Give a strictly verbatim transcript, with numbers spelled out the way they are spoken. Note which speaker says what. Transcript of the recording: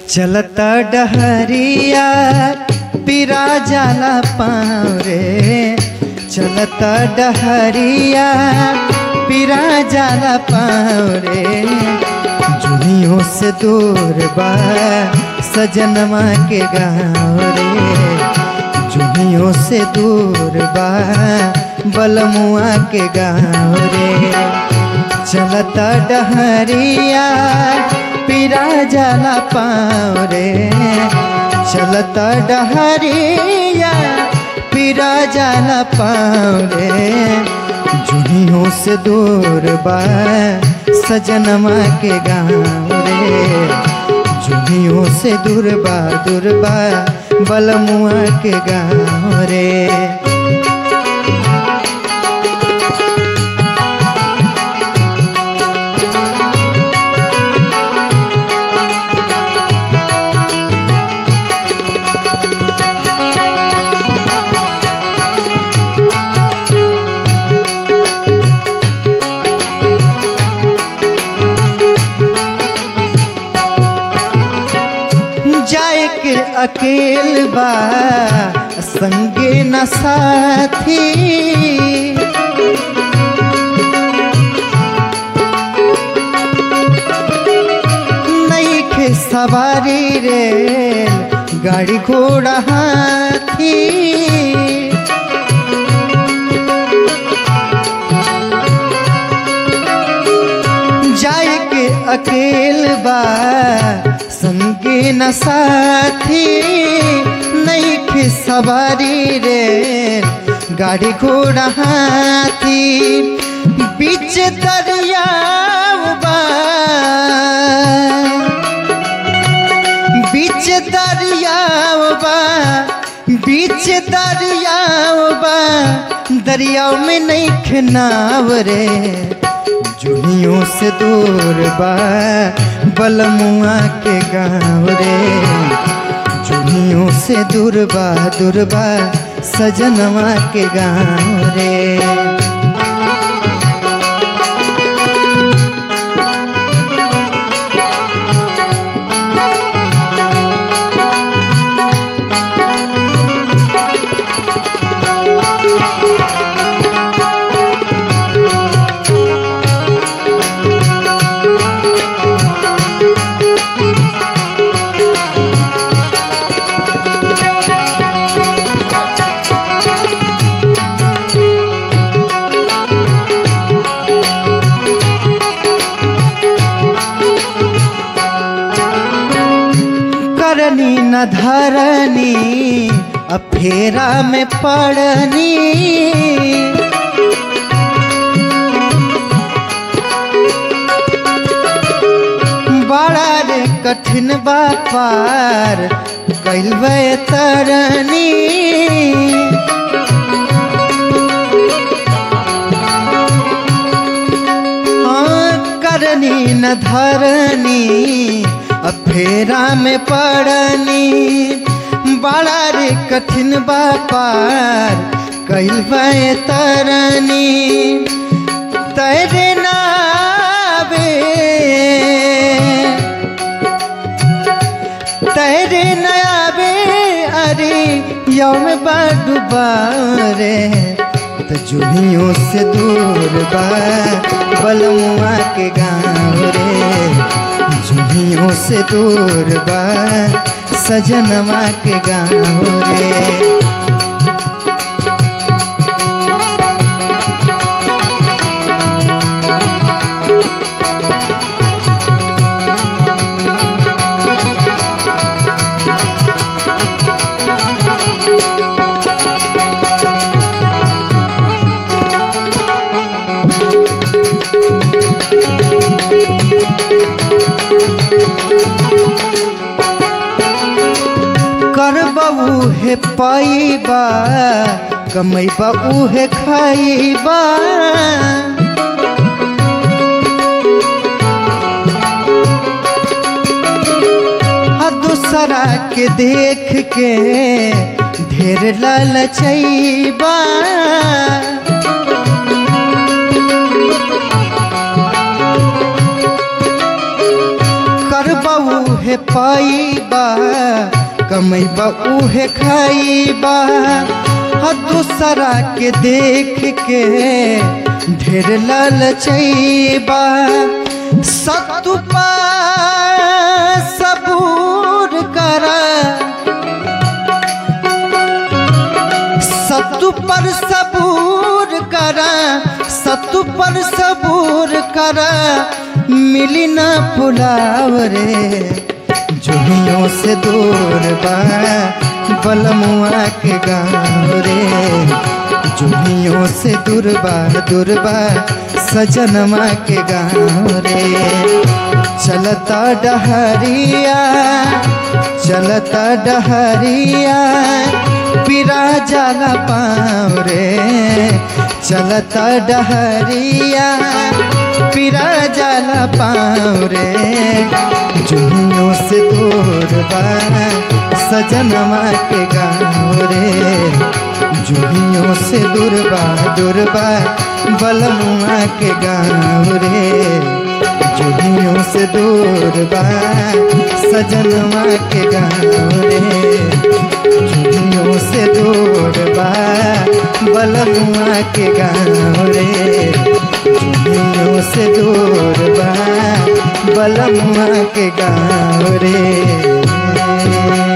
Speaker 1: चलता डहरिया पिरा जाला पाँव रे, चलता डहरिया पिरा जाला पाँव रे। जुनियों से दूर बा सजनमा के गाँव रे, जुनियों से दूर बा बलमुआ के गाँव रे। चलता डहरिया पिरा जाला पाँव रे, चलता डहरिया पिरा जाला पाँव रे। जुनियों से दूर बा सजनमा के गाँव रे, जुनियों से दूर बा दूर बा बलमुआ के गाँव रे। जाए के अकेल बा संगे न साथी, नहीं के सवारी रे गाड़ी घोड़ा हाथी। जाए के अकेल बा संगे न साथी, नहीं के सवारी रे गाड़ी घोड़ा हाथी। बीच दरिया बा बीच दरिया बा बीच दरिया बा दरियाओं में नहीं खनाव रे। जुनियों से दूर बा बलमुआ के गाँव रे, जुनियों से दूर बा दूर बा सजनवा के गाँव रे। करनी न धरनी अफेरा में पड़नी, बड़ा रे कठिन बा पार कैलवे तरनी। हाँ करनी न धरनी अफेरा में पड़नी, बड़ा रे कठिन बा पार कैलवे तरनी। तैरे नावे तैरे नयाबे अरे यौम बाडुबा रे। तो जुनियों से दूर बा बलमुआ के गाँव रे, जुनियों से दूर बा सजनवा के गाँव रे। करबा उहे पाइबा कमैबा उहे खाइबा। दूसरा के देख के ढेर लालचैबा। करबा उहे उहे पाईबा कमैबा उहे खाईबा। हा दूसरा के देख के ढेर लालचैबा। सत्तू पर सबूर करा, सत्तू पर सबूर करा, सत्तू पर सबूर करा, मिली ना पुलाव रे। जुहियों से दूर बा बलमुआ के गाँव रे। जुहियों से दूर बा दूर बा सजनमा के गाँव रे। चलता डहरिया चलता डहरिया पिरा जाला पाँव रे। चलता डहरिया पिरा जाला पाँव रे। जुहियों से दूर बा सजनमा के गाँव रे। जुहियों से दूर बा दूर बा बलमुआ के गाँव रे। जुहियों से दूर बा सजनमा के गाँव रे। जुहियों से दूर बा बलमुआ के गाँव रे। जुहियों से दूर बा बलमुआ के गाँव रे।